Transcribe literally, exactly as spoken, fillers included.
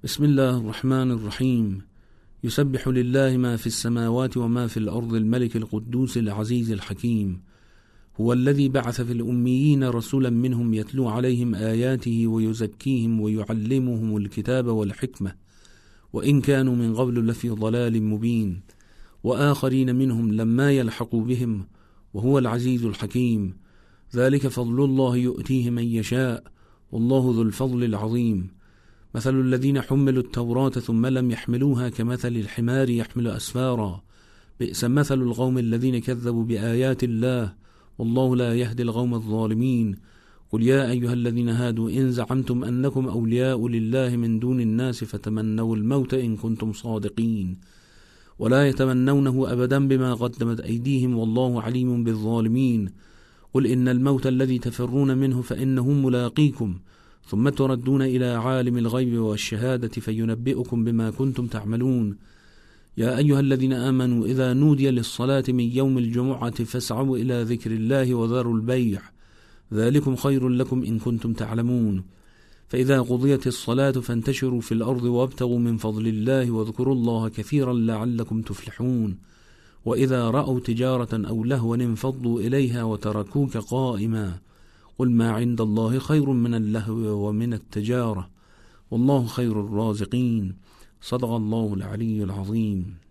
بسم الله الرحمن الرحيم. يسبح لله ما في السماوات وما في الأرض الملك القدوس العزيز الحكيم. هو الذي بعث في الأميين رسولا منهم يتلو عليهم آياته ويزكيهم ويعلمهم الكتاب والحكمة وإن كانوا من قبل لفي ضلال مبين، وآخرين منهم لما يلحقوا بهم، وهو العزيز الحكيم. ذلك فضل الله يؤتيه من يشاء، والله ذو الفضل العظيم. مثل الذين حملوا التوراة ثم لم يحملوها كمثل الحمار يحمل أسفارا، بئس مثل القوم الذين كذبوا بآيات الله، والله لا يهدي القوم الظالمين. قل يا أيها الذين هادوا إن زعمتم أنكم أولياء لله من دون الناس فتمنوا الموت إن كنتم صادقين، ولا يتمنونه أبدا بما قدمت أيديهم والله عليم بالظالمين. قل إن الموت الذي تفرون منه فإنه ملاقيكم، ثم تردون إلى عالم الغيب والشهادة فينبئكم بما كنتم تعملون. يا أيها الذين آمنوا إذا نودي للصلاة من يوم الجمعة فاسعوا إلى ذكر الله وذروا البيع، ذلكم خير لكم إن كنتم تعلمون. فإذا قضيت الصلاة فانتشروا في الأرض وابتغوا من فضل الله واذكروا الله كثيرا لعلكم تفلحون. وإذا رأوا تجارة أو لهوا انفضوا إليها وتركوك قائما. قل ما عند الله خير من اللهو ومن التجارة، والله خير الرازقين. صدق الله العلي العظيم.